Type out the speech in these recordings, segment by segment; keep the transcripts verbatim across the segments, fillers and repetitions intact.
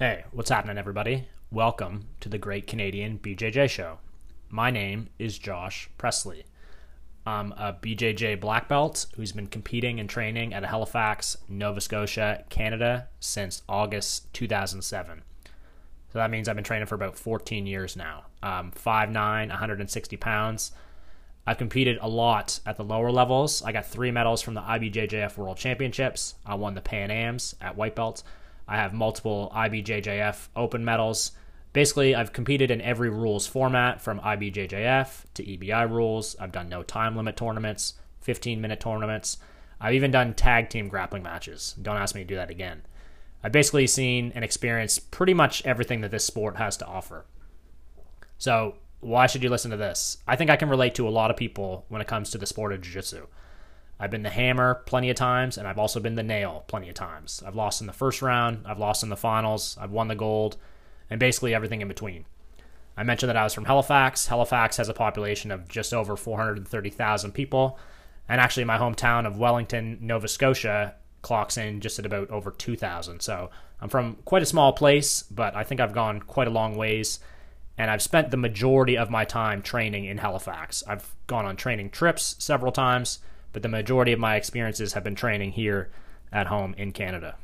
Hey, what's happening, everybody? Welcome to the Great Canadian B J J Show. My name is Josh Presley. I'm a B J J black belt who's been competing and training at Halifax, Nova Scotia, Canada since August two thousand seven. So that means I've been training for about fourteen years now. I'm five nine, one hundred sixty pounds. I've competed a lot at the lower levels. I got three medals from the I B J J F World Championships. I won the Pan Ams at white belt. I have multiple I B J J F open medals. Basically, I've competed in every rules format from I B J J F to E B I rules. I've done no time limit tournaments, fifteen-minute tournaments. I've even done tag team grappling matches. Don't ask me to do that again. I've basically seen and experienced pretty much everything that this sport has to offer. So why should you listen to this? I think I can relate to a lot of people when it comes to the sport of jiu-jitsu. I've been the hammer plenty of times, and I've also been the nail plenty of times. I've lost in the first round, I've lost in the finals, I've won the gold, and basically everything in between. I mentioned that I was from Halifax. Halifax has a population of just over four hundred thirty thousand people, and actually my hometown of Wellington, Nova Scotia, clocks in just at about over two thousand. So I'm from quite a small place, but I think I've gone quite a long ways, and I've spent the majority of my time training in Halifax. I've gone on training trips several times, but the majority of my experiences have been training here at home in Canada.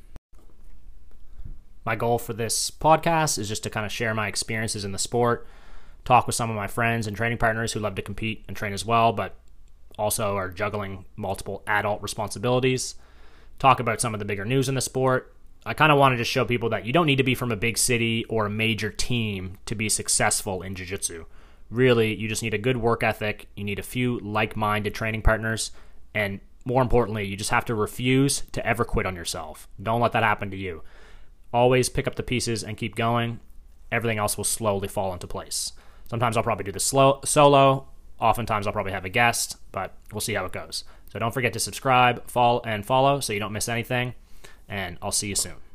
My goal for this podcast is just to kind of share my experiences in the sport, talk with some of my friends and training partners who love to compete and train as well, but also are juggling multiple adult responsibilities, talk about some of the bigger news in the sport. I kind of want to just show people that you don't need to be from a big city or a major team to be successful in jiu-jitsu. Really, you just need a good work ethic, you need a few like-minded training partners, and more importantly, you just have to refuse to ever quit on yourself. Don't let that happen to you. Always pick up the pieces and keep going. Everything else will slowly fall into place. Sometimes I'll probably do this slow, solo. Oftentimes I'll probably have a guest, but we'll see how it goes. So don't forget to subscribe, follow, and follow so you don't miss anything, and I'll see you soon.